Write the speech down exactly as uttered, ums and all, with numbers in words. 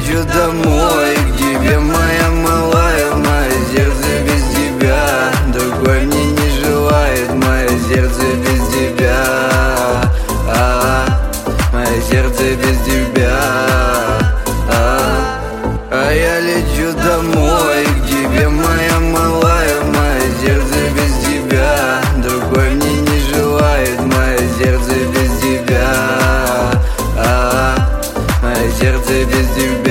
лечу домой к тебе, моя малая. Мое сердце без тебя, другой мне не желает. Мое сердце без тебя, а, мое сердце без тебя, а, а я лечу домой к тебе, моя малая. Мое сердце без тебя, другой мне не желает. Мое сердце без тебя, а, мое сердце без тебя.